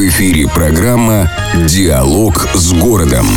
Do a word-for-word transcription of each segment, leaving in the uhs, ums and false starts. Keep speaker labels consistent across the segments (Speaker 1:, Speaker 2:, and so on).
Speaker 1: В эфире программа «Диалог с городом».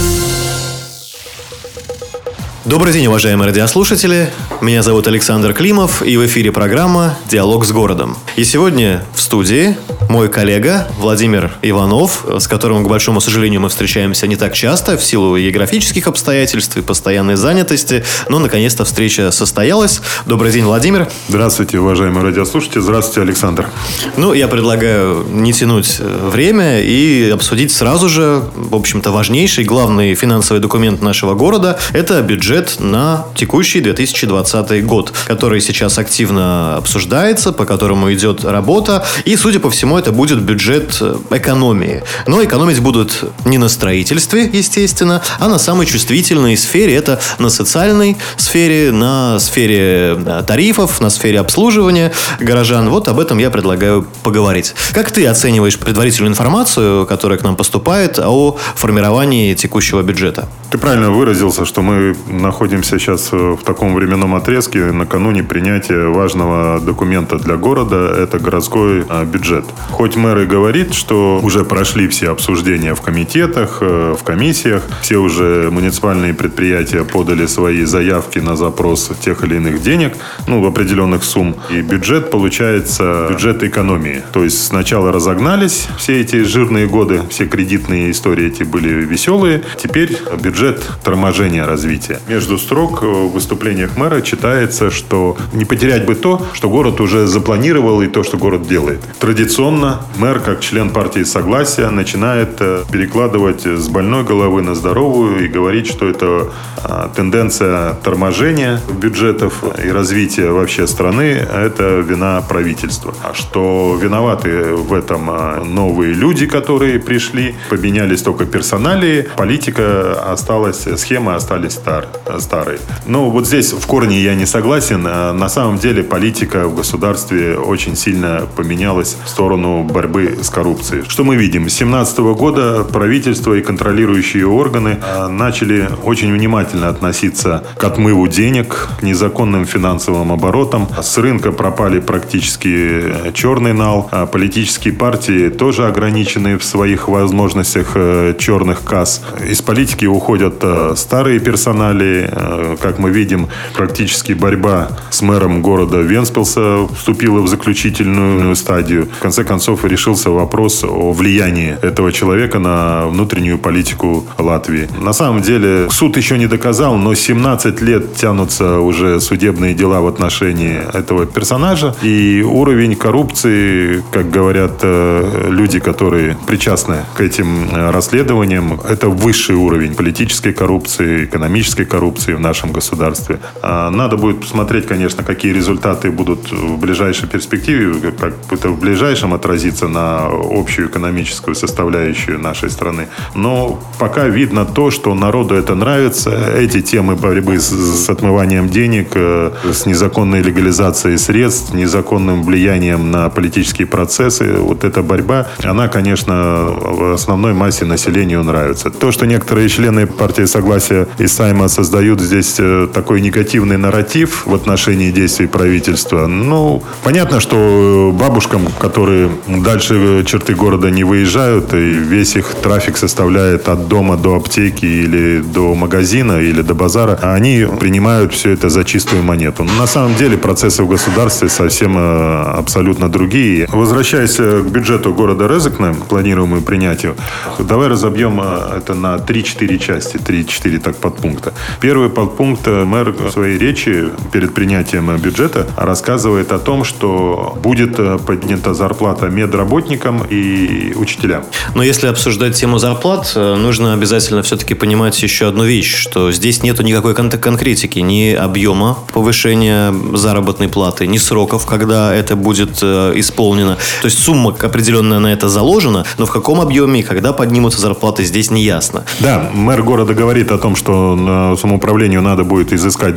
Speaker 2: Добрый день, уважаемые радиослушатели. Меня зовут Александр Климов, и в эфире программа «Диалог с городом». И сегодня в студии мой коллега Владимир Иванов, с которым, к большому сожалению, мы встречаемся не так часто в силу географических обстоятельств и постоянной занятости, но наконец-то встреча состоялась. Добрый день, Владимир.
Speaker 3: Здравствуйте, уважаемые радиослушатели. Здравствуйте, Александр.
Speaker 2: Ну, я предлагаю не тянуть время и обсудить сразу же, в общем-то, важнейший, главный финансовый документ нашего города – это бюджет на текущий две тысячи двадцатый год, который сейчас активно обсуждается, по которому идет работа, и, судя по всему, это будет бюджет экономии. Но экономить будут не на строительстве, естественно, а на самой чувствительной сфере, это на социальной сфере, на сфере тарифов, на сфере обслуживания горожан. Вот об этом я предлагаю поговорить. Как ты оцениваешь предварительную информацию, которая к нам поступает о формировании текущего бюджета?
Speaker 3: Ты правильно выразился, что мы находимся сейчас в таком временном отрезке накануне принятия важного документа для города – это городской бюджет. Хоть мэр и говорит, что уже прошли все обсуждения в комитетах, в комиссиях, все уже муниципальные предприятия подали свои заявки на запрос тех или иных денег, ну, в определенных сумм, и бюджет получается бюджет экономии. То есть сначала разогнались все эти жирные годы, все кредитные истории эти были веселые, теперь бюджет торможения развития. Между строк в выступлениях мэра читается, что не потерять бы то, что город уже запланировал, и то, что город делает. Традиционно мэр, как член партии Согласия, начинает перекладывать с больной головы на здоровую и говорить, что это тенденция торможения бюджетов и развития вообще страны – это вина правительства. А что виноваты в этом новые люди, которые пришли, поменялись только персоналии, политика осталась, схемы остались стар, старые. Но вот здесь в корне я не согласен. На самом деле политика в государстве очень сильно поменялась в сторону борьбы с коррупцией. Что мы видим? С две тысячи семнадцатого года правительство и контролирующие органы начали очень внимательно относиться к отмыву денег, к незаконным финансовым оборотам. С рынка пропали практически черный нал. Политические партии тоже ограничены в своих возможностях черных касс. Из политики уходят старые персонали. Как мы видим, практически борьба с мэром города Вентспилса вступила в заключительную стадию. В конце концов, решился вопрос о влиянии этого человека на внутреннюю политику Латвии. На самом деле, суд еще не доказал, но семнадцать лет тянутся уже судебные дела в отношении этого персонажа. И уровень коррупции, как говорят люди, которые причастны к этим расследованиям, это высший уровень политической коррупции, экономической коррупции в нашем государстве. Надо будет посмотреть, конечно, какие результаты будут в ближайшей перспективе, как это в ближайшем отразится на общую экономическую составляющую нашей страны. Но пока видно то, что народу это нравится. Эти темы борьбы с, с отмыванием денег, с незаконной легализацией средств, незаконным влиянием на политические процессы, вот эта борьба, она, конечно, в основной массе населению нравится. То, что некоторые члены партии Согласия и Сайма создают здесь такой негативный нарратив в отношении действий правительства, ну, понятно, что бабушкам, которые дальше черты города не выезжают, и весь их трафик составляет от дома до аптеки или до магазина, или до базара, они принимают все это за чистую монету. Но на самом деле процессы в государстве совсем абсолютно другие. Возвращаясь к бюджету города Резекне, планируемому принятию, давай разобьем это на три-четыре части, три-четыре так подпункта. Первый подпункт: мэр в своей речи перед принятием бюджета рассказывает о том, что будет поднята зарплата медработникам и учителям.
Speaker 2: Но если обсуждать тему зарплат, нужно обязательно все-таки понимать еще одну вещь, что здесь нету никакой кон- конкретики, ни объема повышения заработной платы, ни сроков, когда это будет э, исполнено. То есть сумма определенная на это заложена, но в каком объеме и когда поднимутся зарплаты, здесь не ясно.
Speaker 3: Да, мэр города говорит о том, что самоуправлению надо будет изыскать дополнительные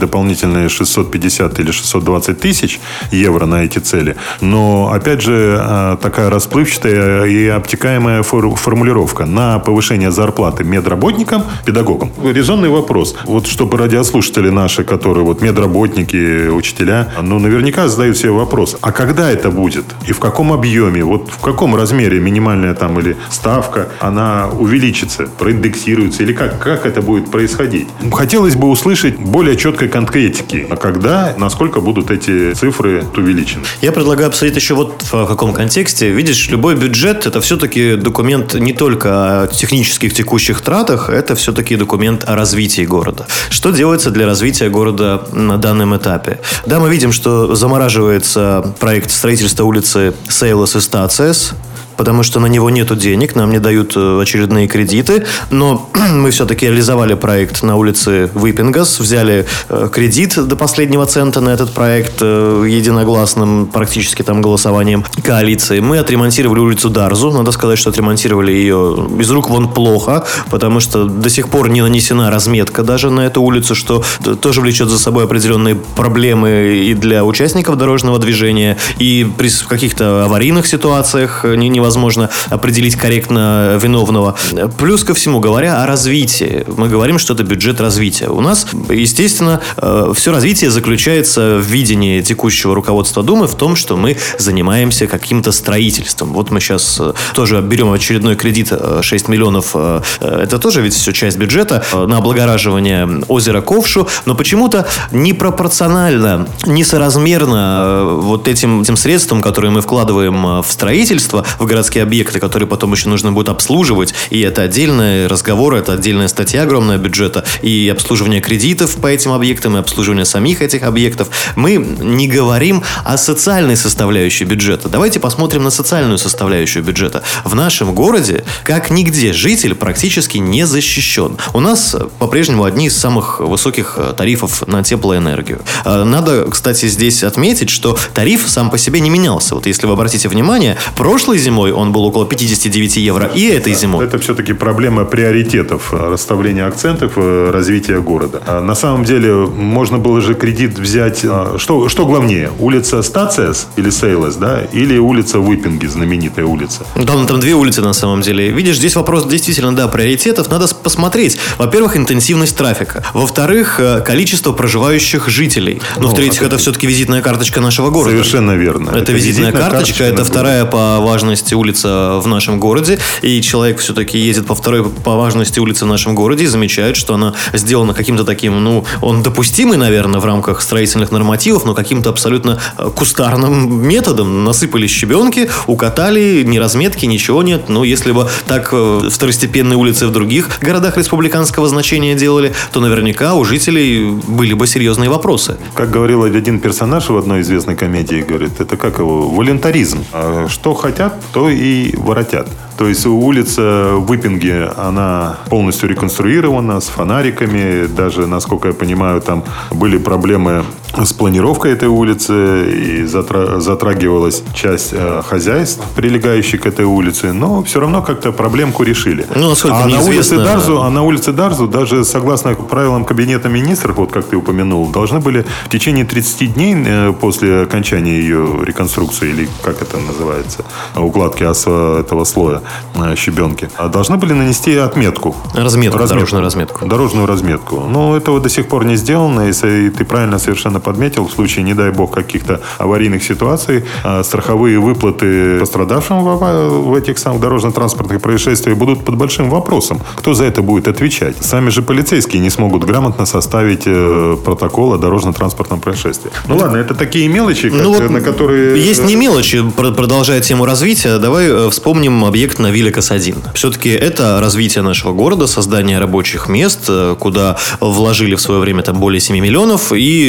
Speaker 3: приблизительно шестьсот пятьдесят или шестьсот двадцать тысяч евро на эти цели. Но, опять же, такая расплывчатая и обтекаемая формулировка на повышение зарплаты медработникам, педагогам. Резонный вопрос. Вот чтобы радиослушатели наши, которые вот медработники, учителя, ну, наверняка задают себе вопрос, а когда это будет? И в каком объеме? Вот в каком размере минимальная там или ставка, она увеличится, проиндексируется? Или как, как это будет происходить? Хотелось бы услышать более четкой конкретики. А когда, насколько будут эти цифры увеличены?
Speaker 2: Я предлагаю обсудить еще вот в каком контексте. Видишь, любой бюджет – это все-таки документ не только о технических текущих тратах, это все-таки документ о развитии города. Что делается для развития города на данном этапе? Да, мы видим, что замораживается проект строительства улицы Сейлас и Стациес, потому что на него нету денег, нам не дают очередные кредиты, но мы все-таки реализовали проект на улице Выпингас, взяли кредит до последнего цента на этот проект единогласным практически там голосованием коалиции. Мы отремонтировали улицу Дарзу, надо сказать, что отремонтировали ее из рук вон плохо, потому что до сих пор не нанесена разметка даже на эту улицу, что тоже влечет за собой определенные проблемы и для участников дорожного движения, и при каких-то аварийных ситуациях не невозможно определить корректно виновного. Плюс ко всему, говоря о развитии, мы говорим, что это бюджет развития. У нас, естественно, все развитие заключается в видении текущего руководства Думы в том, что мы занимаемся каким-то строительством. Вот мы сейчас тоже берем очередной кредит шесть миллионов. Это тоже ведь все часть бюджета на облагораживание озера Ковшу, но почему-то непропорционально, несоразмерно вот этим, этим средствам, которые мы вкладываем в строительство, в городские объекты, которые потом еще нужно будет обслуживать. И это отдельный разговор, это отдельная статья огромная бюджета. И обслуживание кредитов по этим объектам, и обслуживание самих этих объектов. Мы не говорим о социальной составляющей бюджета. Давайте посмотрим на социальную составляющую бюджета. В нашем городе, как нигде, житель практически не защищен. У нас по-прежнему одни из самых высоких тарифов на теплоэнергию. Надо, кстати, здесь отметить, что тариф сам по себе не менялся. Вот если вы обратите внимание, прошлой зимой он был около пятьдесят девять евро, и этой зимой.
Speaker 3: Это все-таки проблема приоритетов, расставления акцентов, развития города. На самом деле, можно было же кредит взять... Что, что главнее? Улица Стациес или Сейлас, да? Или улица Выпинги, знаменитая улица?
Speaker 2: Там, там две улицы на самом деле. Видишь, здесь вопрос действительно, да, приоритетов. Надо посмотреть. Во-первых, интенсивность трафика. Во-вторых, количество проживающих жителей. Ну, в-третьих, это, это все-таки визитная карточка нашего города.
Speaker 3: Совершенно верно.
Speaker 2: Это, это визитная, визитная карточка, карточка это вторая по важности улица в нашем городе, и человек все-таки ездит по второй по важности улице в нашем городе и замечает, что она сделана каким-то таким, ну, он допустимый, наверное, в рамках строительных нормативов, но каким-то абсолютно кустарным методом. Насыпали щебенки, укатали, ни разметки, ничего нет. Ну, если бы так второстепенные улицы в других городах республиканского значения делали, то наверняка у жителей были бы серьезные вопросы.
Speaker 3: Как говорил один персонаж в одной известной комедии, говорит, это как его, волюнтаризм. Что хотят, то и воротят. То есть улица Выпинги, она полностью реконструирована, с фонариками. Даже, насколько я понимаю, там были проблемы с планировкой этой улицы. И затра- затрагивалась часть э, хозяйств, прилегающих к этой улице. Но все равно как-то проблемку решили.
Speaker 2: Ну, насколько
Speaker 3: а, на улице
Speaker 2: известно...
Speaker 3: Дарзу, а на улице Дарзу, даже согласно правилам Кабинета министров, вот как ты упомянул, должны были в течение тридцати дней э, после окончания ее реконструкции, или как это называется, укладки ос- этого слоя, щебенки, должны были нанести отметку.
Speaker 2: Разметку, разметку, дорожную разметку.
Speaker 3: Дорожную разметку. Но этого до сих пор не сделано. И ты правильно совершенно подметил, в случае, не дай бог, каких-то аварийных ситуаций, страховые выплаты пострадавшим в этих самых дорожно-транспортных происшествиях будут под большим вопросом. Кто за это будет отвечать? Сами же полицейские не смогут грамотно составить протокол о дорожно-транспортном происшествии. Ну ладно, это такие мелочи, как,
Speaker 2: ну, вот
Speaker 3: на которые...
Speaker 2: Есть не мелочи. Продолжая тему развития, давай вспомним объект на Вилликас один. Все-таки это развитие нашего города, создание рабочих мест, куда вложили в свое время там более семи миллионов. И чтобы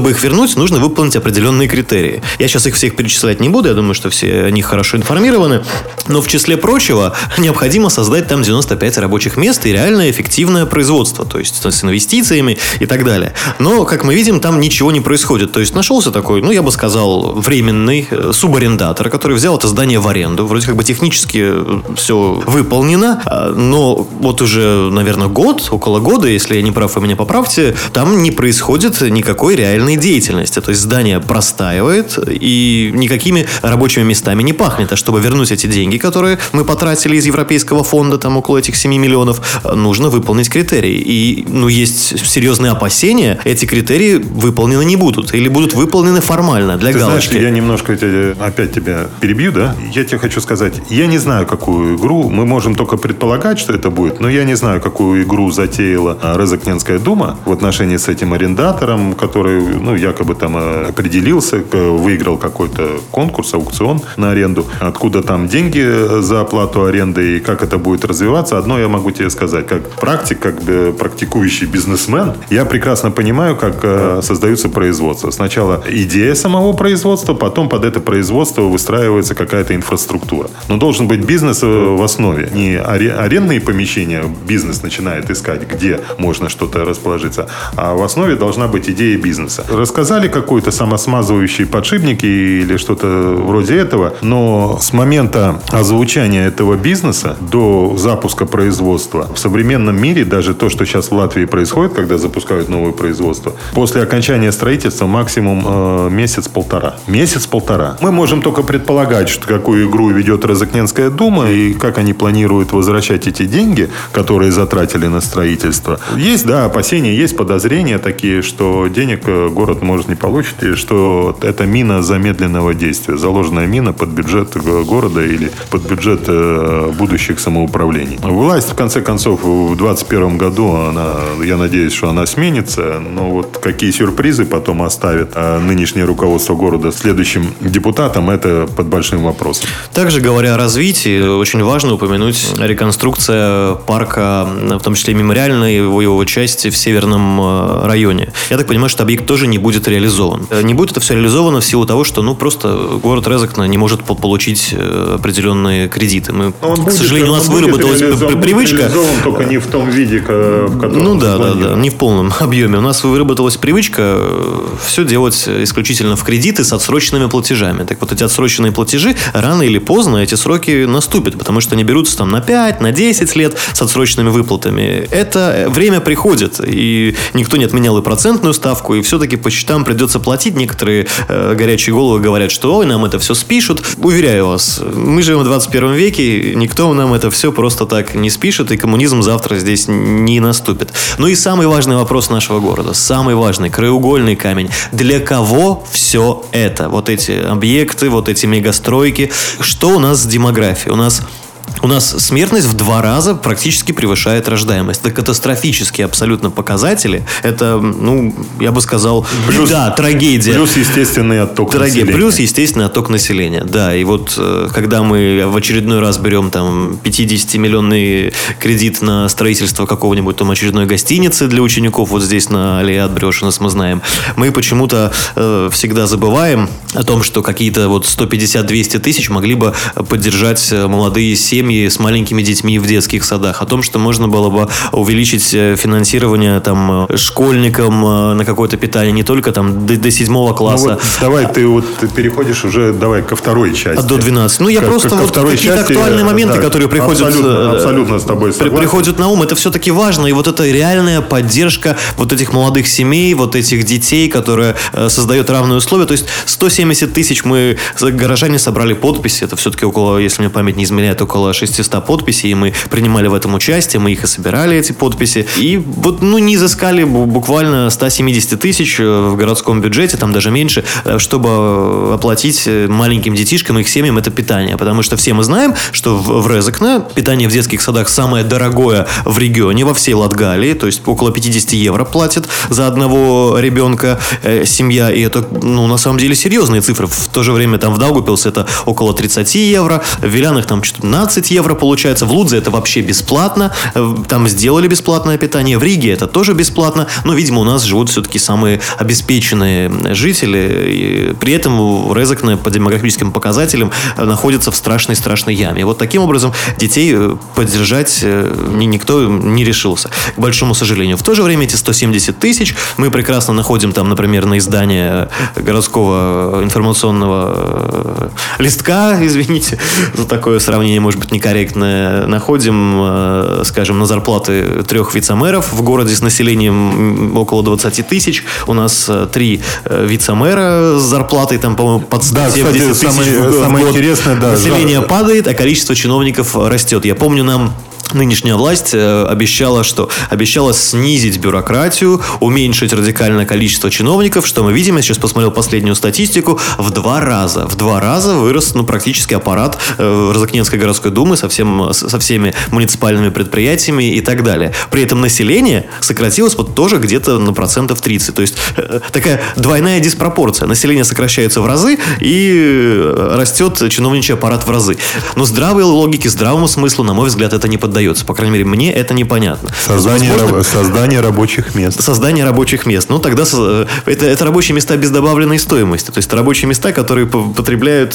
Speaker 2: чтобы их вернуть, нужно выполнить определенные критерии. Я сейчас их всех перечислять не буду, я думаю, что все о них хорошо информированы. Но в числе прочего, необходимо создать там девяносто пять рабочих мест и реальное эффективное производство, то есть с инвестициями и так далее. Но, как мы видим, там ничего не происходит. То есть нашелся такой, ну, я бы сказал, временный субарендатор, который взял это здание в аренду. Вроде как бы технически все выполнено, но вот уже, наверное, год, около года, если я не прав, вы меня поправьте, там не происходит никакой реальной деятельности. То есть здание простаивает и никакими рабочими местами не пахнет. А чтобы вернуть эти деньги, которые мы потратили из Европейского фонда, там около этих семи миллионов, нужно выполнить критерии. И, ну, есть серьезные опасения, эти критерии выполнены не будут. Или будут выполнены формально, для
Speaker 3: Ты
Speaker 2: галочки.
Speaker 3: Знаешь, я немножко тебя, опять тебя перебью, да? Я тебе хочу сказать, я не знаю, какую игру, мы можем только предполагать, что это будет, но я не знаю, какую игру затеяла Резакненская дума в отношении с этим арендатором, который, ну, якобы там определился, выиграл какой-то конкурс, аукцион на аренду, откуда там деньги за оплату аренды и как это будет развиваться. Одно я могу тебе сказать, как практик, как бы практикующий бизнесмен, я прекрасно понимаю, как создаются производства. Сначала идея самого производства, потом под это производство выстраивается какая-то инфраструктура. Но должен быть бизнес в основе. Не арендные помещения бизнес начинает искать, где можно что-то расположиться, а в основе должна быть идея бизнеса. Рассказали какой-то самосмазывающий подшипник или что-то вроде этого, но с момента озвучания этого бизнеса до запуска производства в современном мире, даже то, что сейчас в Латвии происходит, когда запускают новое производство, после окончания строительства максимум э, месяц-полтора. Месяц-полтора. Мы можем только предполагать, что какую игру ведет Резакненская дума и как они планируют возвращать эти деньги, которые затратили на строительство. Есть, да, опасения, есть подозрения такие, что денег город может не получить, и что это мина замедленного действия, заложенная мина под бюджет города или под бюджет будущих самоуправлений. Власть, в конце концов, в двадцать первом году, она, я надеюсь, что она сменится, но вот какие сюрпризы потом оставит нынешнее руководство города следующим депутатам, это под большим вопросом.
Speaker 2: Также, говоря о развитии, очень важно упомянуть реконструкция парка, в том числе мемориальной его, его части в северном районе. Я так понимаю, что объект тоже не будет реализован. Не будет это все реализовано в силу того, что, ну, просто город Резакне не может получить определенные кредиты. Мы,
Speaker 3: он
Speaker 2: к сожалению, у нас выработалась привычка...
Speaker 3: реализован, только не в том виде, в котором
Speaker 2: Ну да, да, да, не в полном объеме. У нас выработалась привычка все делать исключительно в кредиты с отсроченными платежами. Так вот, эти отсроченные платежи, рано или поздно эти сроки наступят, потому что они берутся там на пять, на десять лет с отсроченными выплатами. Это время приходит, и никто не отменял и процентную ставку, и все-таки по счетам придется платить. Некоторые э, горячие головы говорят, что ой, нам это все спишут. Уверяю вас, мы живем в двадцать первом веке, никто нам это все просто так не спишет, и коммунизм завтра здесь не наступит. Ну и самый важный вопрос нашего города, самый важный, краеугольный камень. Для кого все это? Вот эти объекты, вот эти мегастройки. Что у нас с демографией? У нас... У нас смертность в два раза практически превышает рождаемость. Это катастрофические абсолютно показатели. Это, ну, я бы сказал, плюс, да, трагедия.
Speaker 3: Плюс естественный отток
Speaker 2: трагедия.
Speaker 3: населения.
Speaker 2: Плюс естественный отток населения. Да, и вот когда мы в очередной раз берем там пятидесятимиллионный кредит на строительство какого-нибудь там очередной гостиницы для учеников, вот здесь на аллее Атбрёшинас мы знаем, мы почему-то э, всегда забываем о том, что какие-то вот сто пятьдесят - двести тысяч могли бы поддержать молодые семьи с маленькими детьми в детских садах, о том, что можно было бы увеличить финансирование там школьникам на какое-то питание, не только там до, до седьмого класса.
Speaker 3: Ну вот, давай ты вот ты переходишь уже давай ко второй части.
Speaker 2: До двенадцати. Ну, я
Speaker 3: к,
Speaker 2: просто
Speaker 3: ко
Speaker 2: вот какие-то
Speaker 3: части,
Speaker 2: актуальные моменты,
Speaker 3: да,
Speaker 2: которые приходят,
Speaker 3: абсолютно, абсолютно с тобой согласен.
Speaker 2: приходят на ум, это все-таки важно. И вот эта реальная поддержка вот этих молодых семей, вот этих детей, которые создают равные условия. То есть сто семьдесят тысяч мы, горожане, собрали подписи. Это все-таки около, если мне память не изменяет, около шестьсот подписей, и мы принимали в этом участие, мы их и собирали, эти подписи. И вот, ну, не изыскали буквально сто семьдесят тысяч в городском бюджете, там даже меньше, чтобы оплатить маленьким детишкам и их семьям это питание. Потому что все мы знаем, что в, в Резакне питание в детских садах самое дорогое в регионе, во всей Латгалии, то есть около пятьдесят евро платит за одного ребенка э, семья, и это, ну, на самом деле серьезные цифры. В то же время там в Даугавпилсе это около тридцать евро, в Вилянах там пятнадцать евро получается. В Лудзе это вообще бесплатно. Там сделали бесплатное питание. В Риге это тоже бесплатно. Но, видимо, у нас живут все-таки самые обеспеченные жители. И при этом Резекне по демографическим показателям находится в страшной-страшной яме. И вот таким образом детей поддержать никто не решился, к большому сожалению. В то же время эти сто семьдесят тысяч мы прекрасно находим там, например, на издание городского информационного листка, извините за такое сравнение, может быть, некорректное, находим, скажем, на зарплаты трех вице-мэров в городе с населением около двадцать тысяч. У нас три вице-мэра с зарплатой там, по-моему, под сто семьдесят тысяч
Speaker 3: самое,
Speaker 2: в
Speaker 3: самое
Speaker 2: год.
Speaker 3: Интересное, да,
Speaker 2: Население
Speaker 3: жар...
Speaker 2: падает, а количество чиновников растет. Я помню, нам нынешняя власть обещала, что обещала снизить бюрократию, уменьшить радикально количество чиновников. Что мы видим? Я сейчас посмотрел последнюю статистику. В два раза. В два раза вырос ну, практически аппарат э, Розыкненской городской думы со, всем, со всеми муниципальными предприятиями и так далее. При этом население сократилось вот тоже где-то на процентов тридцать. То есть э, такая двойная диспропорция. Население сокращается в разы и растет чиновничий аппарат в разы. Но здравой логике, здравому смыслу, на мой взгляд, это не поддается. По крайней мере, мне это непонятно.
Speaker 3: Создание, Возможно, создание рабочих мест.
Speaker 2: Создание рабочих мест. Ну, тогда это, это рабочие места без добавленной стоимости. То есть, рабочие места, которые потребляют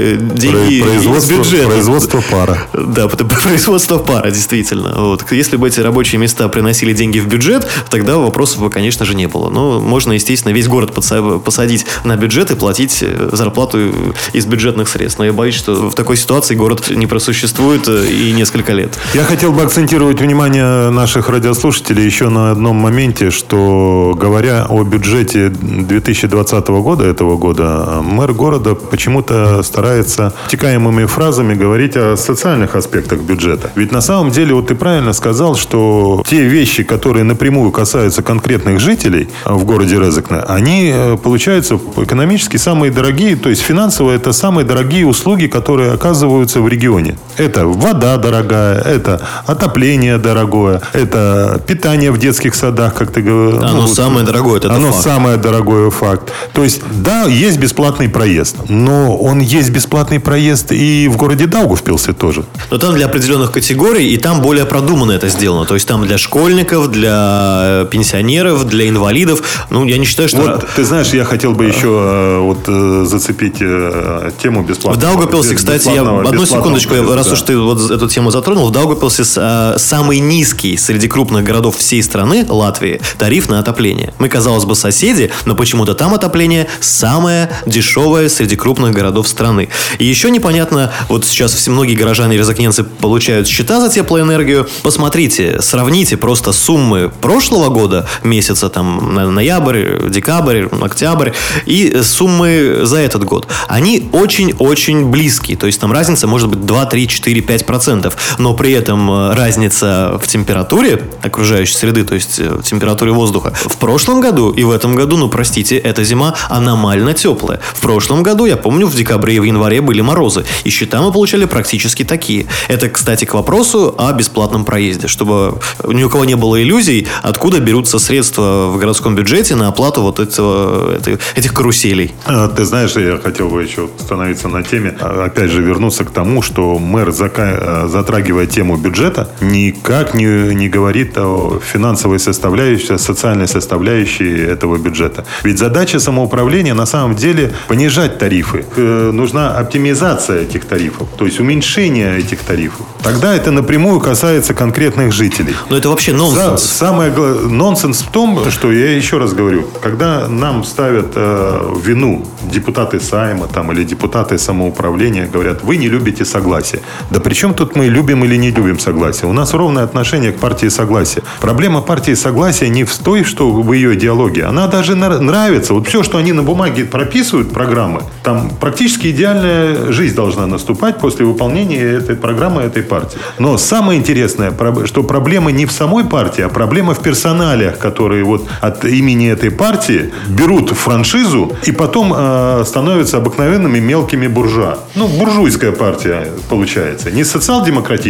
Speaker 2: деньги из бюджета.
Speaker 3: Производство пара.
Speaker 2: Да, производство пара, действительно. Вот. Если бы эти рабочие места приносили деньги в бюджет, тогда вопросов бы, конечно же, не было. Но можно, естественно, весь город посадить на бюджет и платить зарплату из бюджетных средств. Но я боюсь, что в такой ситуации город не просуществует и несколько лет.
Speaker 3: Я хотел бы акцентировать внимание наших радиослушателей еще на одном моменте, что, говоря о бюджете две тысячи двадцатого года, этого года, мэр города почему-то старается втекаемыми фразами говорить о социальных аспектах бюджета. Ведь на самом деле, вот ты правильно сказал, что те вещи, которые напрямую касаются конкретных жителей в городе Резекне, они получаются экономически самые дорогие, то есть финансово это самые дорогие услуги, которые оказываются в регионе. Это вода дорогая, это отопление дорогое, это питание в детских садах, как ты говорил.
Speaker 2: Оно ну, самое дорогое, это
Speaker 3: Оно
Speaker 2: факт.
Speaker 3: самое дорогое факт. То есть, да, есть бесплатный проезд, но он есть бесплатный проезд и в городе Даугавпилсе тоже.
Speaker 2: Но там для определенных категорий, и там более продуманно это сделано. То есть, там для школьников, для пенсионеров, для инвалидов. Ну, я не считаю, что...
Speaker 3: Вот, ты знаешь, я хотел бы еще вот зацепить тему бесплатного.
Speaker 2: В Даугавпилсе, кстати, я... Одну секундочку, я, раз уж ты вот эту тему затронул, в Даугавпилсе самый низкий среди крупных городов всей страны, Латвии, тариф на отопление. Мы, казалось бы, соседи, но почему-то там отопление самое дешевое среди крупных городов страны. И еще непонятно, вот сейчас все многие горожане и резакненцы получают счета за теплоэнергию. Посмотрите, сравните просто суммы прошлого года, месяца, там, ноябрь, декабрь, октябрь, и суммы за этот год. Они очень-очень близкие. То есть там разница может быть два, три, четыре, пять процентов. Но при этом разница в температуре окружающей среды, то есть в температуре воздуха. В прошлом году и в этом году, ну, простите, эта зима аномально теплая. В прошлом году, я помню, в декабре и в январе были морозы, и счета мы получали практически такие. Это, кстати, к вопросу о бесплатном проезде, чтобы ни у кого не было иллюзий, откуда берутся средства в городском бюджете на оплату вот этого, этих каруселей.
Speaker 3: Ты знаешь, я хотел бы еще остановиться на теме, опять же вернуться к тому, что мэр, затрагивая тему бюджета, никак не, не говорит о финансовой составляющей, социальной составляющей этого бюджета. Ведь задача самоуправления на самом деле понижать тарифы. Э, нужна оптимизация этих тарифов, то есть уменьшение этих тарифов. Тогда это напрямую касается конкретных жителей.
Speaker 2: Но это вообще нонсенс.
Speaker 3: За, самое нонсенс в том, что я еще раз говорю, когда нам ставят э, вину депутаты Сайма там, или депутаты самоуправления, говорят, вы не любите согласие. Да при чем тут мы любим или не любим согласие? У нас ровное отношение к партии согласия. Проблема партии согласия не в той, что в ее идеологии. Она даже нравится. Вот все, что они на бумаге прописывают, программы, там практически идеальная жизнь должна наступать после выполнения этой программы, этой партии. Но самое интересное, что проблема не в самой партии, а проблема в персоналиях, которые вот от имени этой партии берут франшизу и потом э, становятся обыкновенными мелкими буржуа. Ну, буржуйская партия получается. Не социал-демократическая, а буржуйская.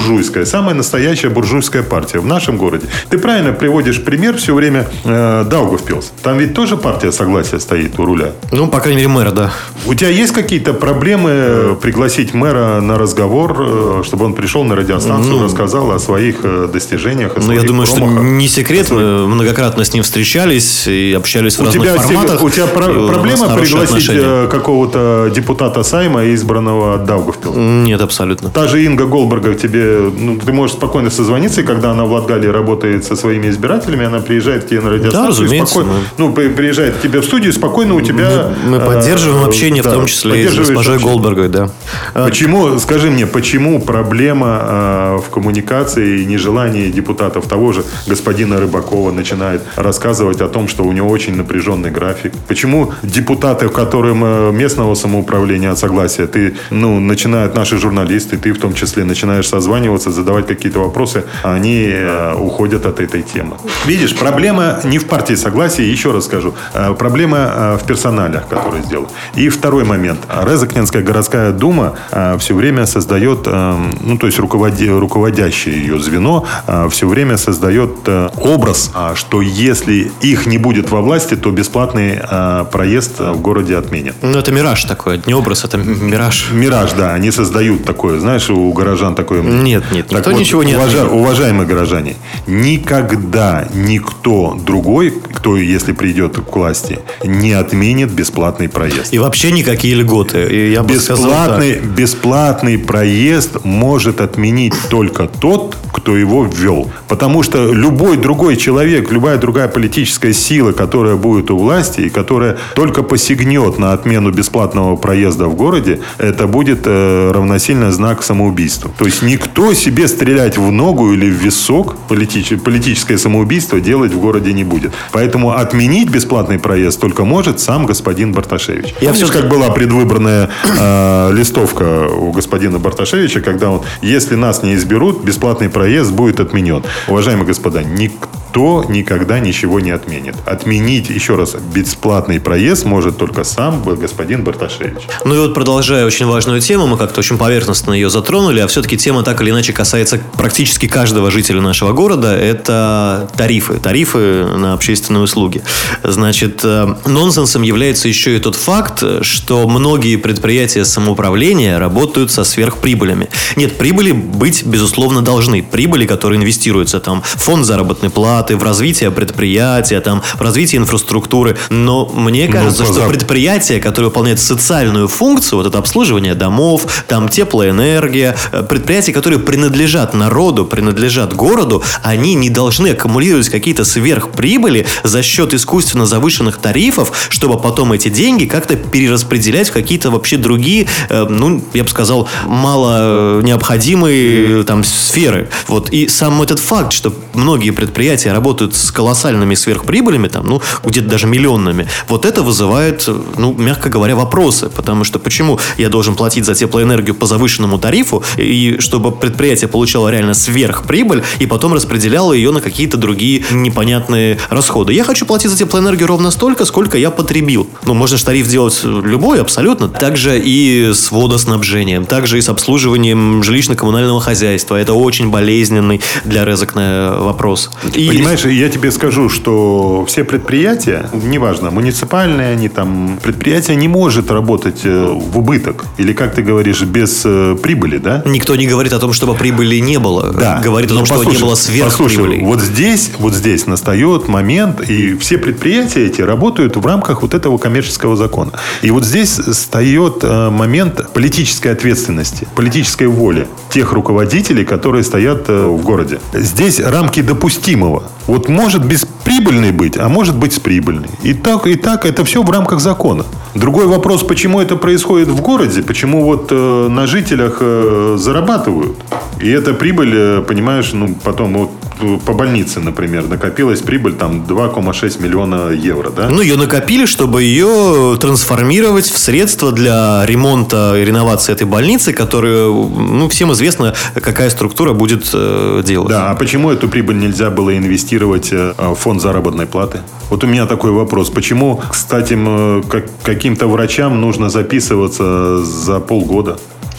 Speaker 3: буржуйская, самая настоящая буржуйская партия в нашем городе. Ты правильно приводишь пример все время э, Даугавпилс. Там ведь тоже партия согласия стоит у руля.
Speaker 2: Ну, по крайней мере, мэра, да.
Speaker 3: У тебя есть какие-то проблемы пригласить мэра на разговор, чтобы он пришел на радиостанцию, ну, рассказал о своих достижениях, о
Speaker 2: ну,
Speaker 3: своих
Speaker 2: я думаю,
Speaker 3: промахах?
Speaker 2: что не секрет. Мы многократно с ним встречались и общались в
Speaker 3: у
Speaker 2: разных
Speaker 3: тебя,
Speaker 2: форматах.
Speaker 3: У тебя про- проблема пригласить
Speaker 2: отношения.
Speaker 3: какого-то депутата Сайма, избранного от Даугавпилса?
Speaker 2: Нет, абсолютно.
Speaker 3: Та же Инга Голберга тебе... Ну, ты можешь спокойно созвониться, и когда она в Латгалии работает со своими избирателями, она приезжает к тебе на радиостанцию.
Speaker 2: Да, разумеется.
Speaker 3: Спокойно,
Speaker 2: мы...
Speaker 3: Ну, приезжает к тебе в студию, спокойно у тебя...
Speaker 2: Мы, мы поддерживаем
Speaker 3: э,
Speaker 2: общение,
Speaker 3: да,
Speaker 2: в том числе и с госпожой
Speaker 3: общение.
Speaker 2: Голбергой, да.
Speaker 3: Почему, скажи мне, почему проблема э, в коммуникации и нежелании депутатов того же господина Рыбакова начинает рассказывать о том, что у него очень напряженный график? Почему депутаты, которым местного самоуправления от согласия, ты, ну, начинают наши журналисты, ты в том числе, начинаешь созваниваться, задавать какие-то вопросы, а они э, уходят от этой темы? Видишь, проблема не в партии согласия, еще раз скажу, э, проблема э, в персоналях, которые сделаны. И второй момент. Резакненская городская дума э, все время создает, э, ну, то есть руководи, руководящее ее звено э, все время создает э, образ, э, что если их не будет во власти, то бесплатный э, проезд в городе отменят.
Speaker 2: Ну, это мираж такой, не образ, это мираж.
Speaker 3: Мираж, да, они создают такое, знаешь, у горожан такое мнение.
Speaker 2: Нет, нет,
Speaker 3: так
Speaker 2: никто
Speaker 3: вот,
Speaker 2: ничего не
Speaker 3: уважа,
Speaker 2: отменит.
Speaker 3: Уважаемые горожане, никогда никто другой, кто, если придет к власти, не отменит бесплатный проезд.
Speaker 2: И вообще никакие льготы. И я бы
Speaker 3: Бесплатный,
Speaker 2: сказал,
Speaker 3: бесплатный проезд может отменить только тот, кто его ввел. Потому что любой другой человек, любая другая политическая сила, которая будет у власти и которая только посягнет на отмену бесплатного проезда в городе, это будет э, равносильно знак самоубийства. То есть никто себе стрелять в ногу или в висок, политич, политическое самоубийство делать в городе не будет. Поэтому отменить бесплатный проезд только может сам господин Барташевич. Я Помнишь, как была предвыборная э, листовка у господина Барташевича, когда он, если нас не изберут, бесплатный проезд будет отменен. Уважаемые господа, никто никогда ничего не отменит. Отменить, еще раз, бесплатный проезд может только сам господин Барташевич.
Speaker 2: Ну и вот, продолжая очень важную тему, мы как-то очень поверхностно ее затронули, а все-таки тема так или иначе касается практически каждого жителя нашего города. Это тарифы. Тарифы на общественные услуги. Значит, нонсенсом является еще и тот факт, что многие предприятия самоуправления работают со сверхприбылями. Нет, прибыли быть, безусловно, должны. Прибыли, которые инвестируются там, в фонд заработной платы, в развитие предприятия, там, в развитие инфраструктуры. Но мне кажется, ну, что предприятия, которые выполняют социальную функцию, вот это обслуживание домов, там теплоэнергия, предприятия, которые принадлежат народу, принадлежат городу, они не должны аккумулировать какие-то сверхприбыли за счет искусственно завышенных тарифов, чтобы потом эти деньги как-то перераспределять в какие-то вообще другие, ну, я бы сказал, мало необходимые там сферы. Вот. И сам этот факт, что многие предприятия работают с колоссальными сверхприбылями, там, ну, где-то даже миллионными, вот это вызывает, ну, мягко говоря, вопросы. Потому что почему я должен платить за теплоэнергию по завышенному тарифу, и чтобы предприятие получало реально сверхприбыль, и потом распределяло ее на какие-то другие непонятные расходы. Я хочу платить за теплоэнергию ровно столько, сколько я потребил. Ну, можно же тариф делать любой, абсолютно. Также и с водоснабжением, также и с обслуживанием жилищно-коммунального хозяйства. Это очень болезненный для Резакне вопрос. И...
Speaker 3: Понимаешь, я тебе скажу, что все предприятия, неважно, муниципальные они там, предприятие не может работать в убыток. Или, как ты говоришь, без прибыли, да?
Speaker 2: Никто не говорит о том, чтобы прибыли не было.
Speaker 3: Да.
Speaker 2: Говорит о том, что не было сверхприбыли.
Speaker 3: Вот здесь, вот здесь настает момент, и все предприятия эти работают в рамках вот этого коммерческого закона. И вот здесь встает момент политической ответственности, политической воли тех руководителей, которые стоят в городе. Здесь рамки допустимого. Вот может бесприбыльный быть, а может быть сприбыльный. И так, и так это все в рамках закона. Другой вопрос, почему это происходит в городе, почему вот э, на жителях э, зарабатывают. И эта прибыль, э, понимаешь, ну, потом вот по больнице, например, накопилась прибыль там два целых шесть десятых миллиона евро, да?
Speaker 2: Ну, ее накопили, чтобы ее трансформировать в средства для ремонта и реновации этой больницы, которую, ну, всем известно, какая структура будет э, делать.
Speaker 3: Да, а почему эту прибыль нельзя было инвестировать в фонд заработной платы? Вот у меня такой вопрос. Почему, кстати, как, каким-то врачам нужно записываться за полгода?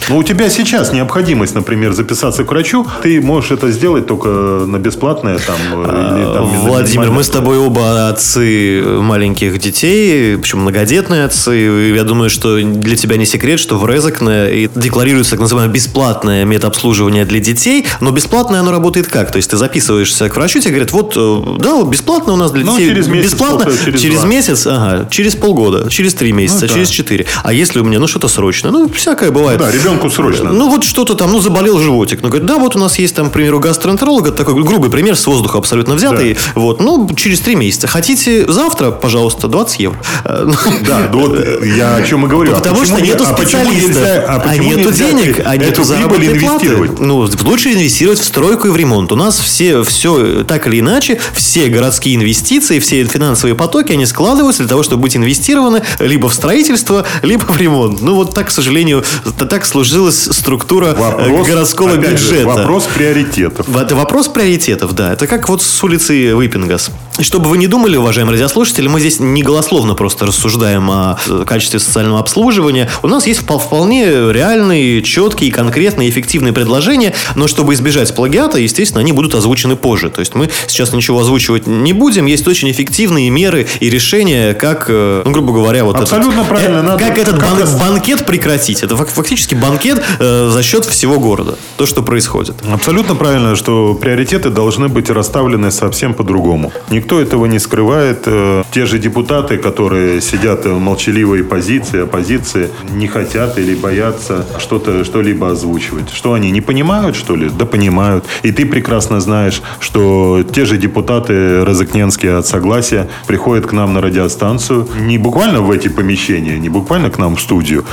Speaker 3: Но у тебя сейчас необходимость, например, записаться к врачу, ты можешь это сделать только на бесплатное там, или там
Speaker 2: Владимир, мы с тобой оба отцы маленьких детей, причем многодетные отцы. Я думаю, что для тебя не секрет, что в Резекне декларируется так называемое бесплатное медобслуживание для детей, но бесплатное оно работает как? То есть ты записываешься к врачу, тебе говорят, вот, да, бесплатно у нас для детей.
Speaker 3: Ну, через месяц.
Speaker 2: Бесплатно,
Speaker 3: через,
Speaker 2: через месяц, ага, через полгода, через три месяца, ну, да. через четыре. А если у меня, ну, что-то срочно? Ну, всякое бывает.
Speaker 3: Да, ребенку срочно.
Speaker 2: Ну, вот что-то там, ну, заболел животик. Ну, говорит, да, вот у нас есть там, к примеру, гастроэнтеролога, такой грубый пример, с воздуха абсолютно взятый. Да. Вот, ну, через три месяца. Хотите завтра, пожалуйста, двадцать евро.
Speaker 3: Да, вот я о чем и говорю.
Speaker 2: Потому
Speaker 3: а
Speaker 2: что
Speaker 3: не,
Speaker 2: нету
Speaker 3: а
Speaker 2: специалистов,
Speaker 3: нельзя, а
Speaker 2: а нету денег, а нету заработной платы. Ну, лучше инвестировать в стройку и в ремонт. У нас все, все так или иначе, все городские инвестиции, все финансовые потоки, они складываются для того, чтобы быть инвестированы либо в строительство, либо в ремонт. Ну, вот так, к сожалению, так сложилась структура вопрос, городского бюджета.
Speaker 3: Же, вопрос приоритетов.
Speaker 2: Это вопрос приоритетов, да. Это как вот с улицы Выпингас. И чтобы вы не думали, уважаемые радиослушатели, мы здесь не голословно просто рассуждаем о качестве социального обслуживания. У нас есть вполне реальные, четкие, конкретные, эффективные предложения, но чтобы избежать плагиата, естественно, они будут озвучены позже. То есть мы сейчас ничего озвучивать не будем. Есть очень эффективные меры и решения, как, ну, грубо говоря, вот
Speaker 3: абсолютно
Speaker 2: этот,
Speaker 3: правильно.
Speaker 2: Э,
Speaker 3: надо,
Speaker 2: как этот
Speaker 3: как
Speaker 2: бан-
Speaker 3: раз...
Speaker 2: банкет прекратить. Это фактически банкет э, за счет всего города. То, что происходит.
Speaker 3: Абсолютно правильно, что приоритеты должны быть расставлены совсем по-другому. Никто этого не скрывает. Те же депутаты, которые сидят в молчаливой позиции, оппозиции, не хотят или боятся что-то, что-либо озвучивать. Что они, не понимают, что ли? Да понимают. И ты прекрасно знаешь, что те же депутаты розыкненские от согласия приходят к нам на радиостанцию, не буквально в эти помещения, не буквально к нам в студию,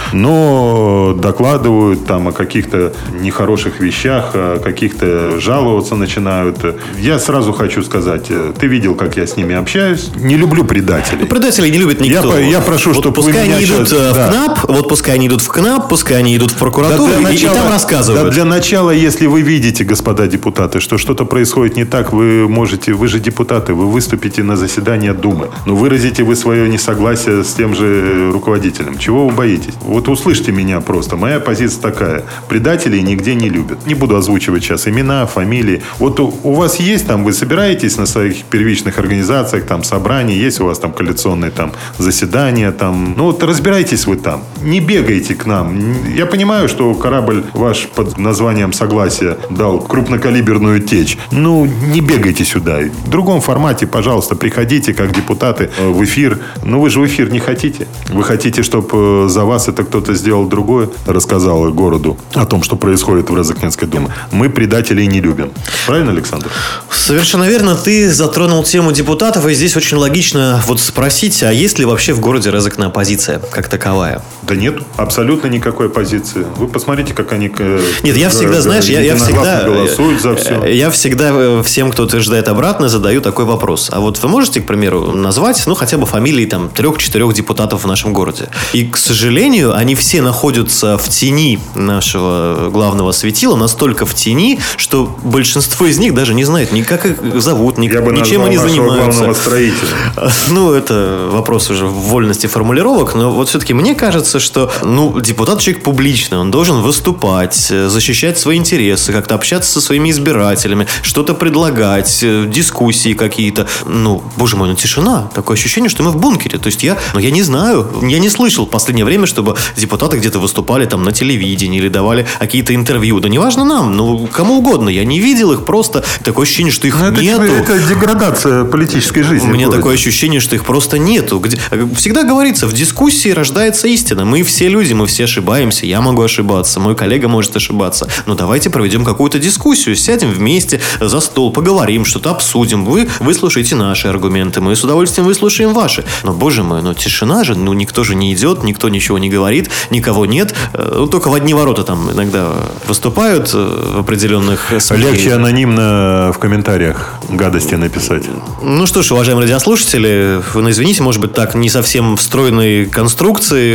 Speaker 3: но докладывают там о каких-то нехороших вещах, о каких-то жаловаться начинают. Я сразу хочу сказать, ты видел, как я с ними общаюсь. Не люблю предателей.
Speaker 2: Ну, предателей не любит никто.
Speaker 3: Я, я прошу,
Speaker 2: вот
Speaker 3: чтобы
Speaker 2: пускай
Speaker 3: вы
Speaker 2: они идут
Speaker 3: сейчас...
Speaker 2: в
Speaker 3: да.
Speaker 2: КНАП, вот пускай они идут в КНАП, пускай они идут в прокуратуру,
Speaker 3: да,
Speaker 2: и,
Speaker 3: начала,
Speaker 2: и там рассказывают.
Speaker 3: Да, для начала, если вы видите, господа депутаты, что что-то происходит не так, вы можете, вы же депутаты, вы выступите на заседание Думы, но выразите вы свое несогласие с тем же руководителем. Чего вы боитесь? Вот услышьте меня просто. Моя позиция такая. Предателей нигде не любят. Не буду озвучивать сейчас имена, фамилии. Вот у, у вас есть там, вы собираетесь на своих первичных организациях, там, собраний, есть у вас там коалиционные там заседания, там, ну вот разбирайтесь вы там. Не бегайте к нам. Я понимаю, что корабль ваш под названием «Согласие» дал крупнокалиберную течь. Ну, не бегайте сюда. В другом формате, пожалуйста, приходите как депутаты в эфир. Но вы же в эфир не хотите. Вы хотите, чтобы за вас это кто-то сделал другое, рассказал городу о том, что происходит в Розыкненской думе. Мы предателей не любим. Правильно, Александр?
Speaker 2: Совершенно верно. Ты затронул тему депутатов, и здесь очень логично вот спросить, а есть ли вообще в городе Резекне оппозиция как таковая?
Speaker 3: Да нет, абсолютно никакой оппозиции. Вы посмотрите, как они...
Speaker 2: Нет, я всегда,
Speaker 3: г-
Speaker 2: знаешь, я, я всегда...
Speaker 3: голосуют за все.
Speaker 2: Я всегда всем, кто утверждает обратно, задаю такой вопрос. А вот вы можете, к примеру, назвать, ну, хотя бы фамилии там трех-четырех депутатов в нашом городе? И, к сожалению, они все находятся в тени нашего главного светила, настолько в тени, что большинство из них даже не знает ни как их зовут, ни,
Speaker 3: Я бы
Speaker 2: ничем они занимаются.
Speaker 3: Главного строителя.
Speaker 2: Ну, это вопрос уже вольности формулировок, но вот все-таки мне кажется, что, ну, депутат человек публичный, он должен выступать, защищать свои интересы, как-то общаться со своими избирателями, что-то предлагать, дискуссии какие-то. Ну, боже мой, ну тишина. Такое ощущение, что мы в бункере. То есть я, ну, я не знаю, я не слышал в последнее время, чтобы депутаты где-то выступали там на телевидении или давали какие-то интервью. Да неважно нам, ну, кому угодно. Я не видел их, просто такое ощущение, что их
Speaker 3: ну, это,
Speaker 2: нету.
Speaker 3: Это деградация политической жизни.
Speaker 2: У меня такое ощущение, что их просто нету. Где... Всегда говорится, в дискуссии рождается истина. Мы все люди, мы все ошибаемся. Я могу ошибаться, мой коллега может ошибаться. Но давайте проведем какую-то дискуссию, сядем вместе за стол, поговорим, что-то обсудим. Вы выслушаете наши аргументы, мы с удовольствием выслушаем ваши. Но, боже мой, ну тишина же, ну никто же не идет, никто ничего не говорит, никого нет. Ну, только в одни ворота там иногда выступают в определенных СМИ.
Speaker 3: Легче анонимно в комментариях гадости написать.
Speaker 2: Ну что ж, уважаемые радиослушатели, вы извините, может быть, так не совсем встроенной конструкции. У нас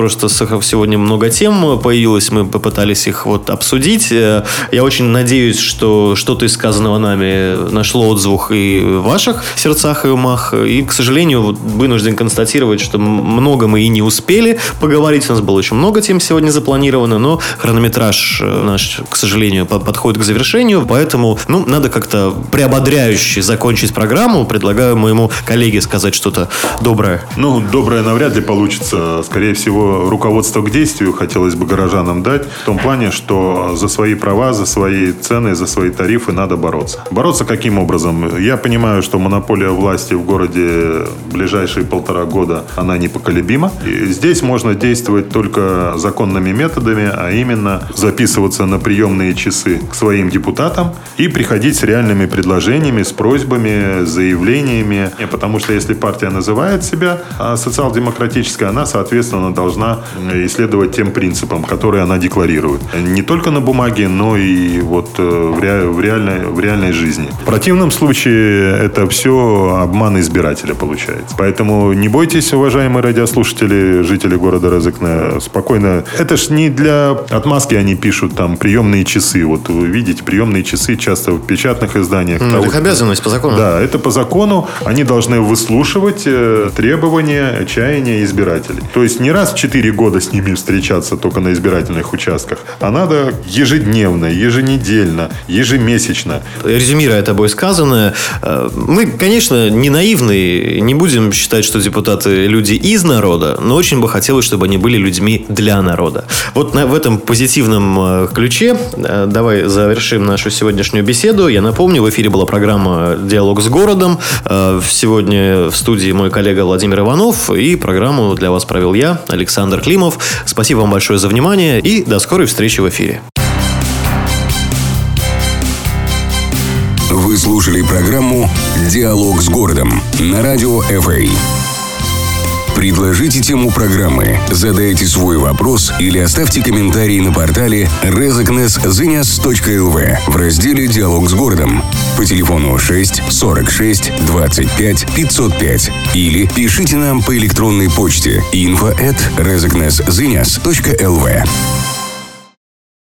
Speaker 2: просто сегодня много тем появилось, мы попытались их вот обсудить. Я очень надеюсь, что что-то из сказанного нами нашло отзвук и в ваших сердцах и умах. И, к сожалению, вот вынужден констатировать, что много мы и не успели поговорить. У нас было очень много тем сегодня запланировано, но хронометраж наш, к сожалению, подходит к завершению. Поэтому, ну, надо как-то приободряюще закончить программу. Предлагаю моему коллеге сказать что-то доброе.
Speaker 3: Ну, доброе навряд ли получится. Скорее всего, руководство к действию хотелось бы горожанам дать. В том плане, что за свои права, за свои цены, за свои тарифы надо бороться. Бороться каким образом? Я понимаю, что монополия власти в городе в ближайшие полтора года, она непоколебима. И здесь можно действовать только законными методами, а именно записываться на приемные часы к своим депутатам и приходить с реальными предложениями, с просьбами, с заявлениями. Потому что если партия называет себя социал-демократической, она, соответственно, должна исследовать тем принципам, которые она декларирует. Не только на бумаге, но и вот в, ре... в, реальной... в реальной жизни. В противном случае это все обман избирателя получается. Поэтому не бойтесь, уважаемые радиослушатели, жители города Рызыкне, спокойно. Это ж не для отмазки они пишут там приемные часы. Вот вы видите, приемные часы часто в печатных изданиях.
Speaker 2: Ну, это их обязанность по закону.
Speaker 3: Да, это по закону. Они должны выслушивать требования, чаяния избирателей. То есть не раз в четыре года с ними встречаться только на избирательных участках, а надо ежедневно, еженедельно, ежемесячно.
Speaker 2: Резюмируя тобой сказанное, мы, конечно, не наивны, не будем считать, что депутаты люди из народа, но очень бы хотелось, чтобы они были людьми для народа. Вот в этом позитивном ключе давай завершим нашу сегодняшнюю беседу. Я напомню, в эфире была программа «Диалог с городом». Сегодня в студии мой коллега Владимир Иванов, и программу для вас провел я, Александр Климов. Спасибо вам большое за внимание и до скорой встречи в эфире.
Speaker 1: Вы слушали программу «Диалог с городом» на радио эф эй. Предложите тему программы, задайте свой вопрос или оставьте комментарий на портале резекнес-зыняс точка эл ви в разделе «Диалог с городом» по телефону шесть сорок шесть двадцать пять пятьсот пять или пишите нам по электронной почте инфо эт резекнес-зыняс точка эл ви.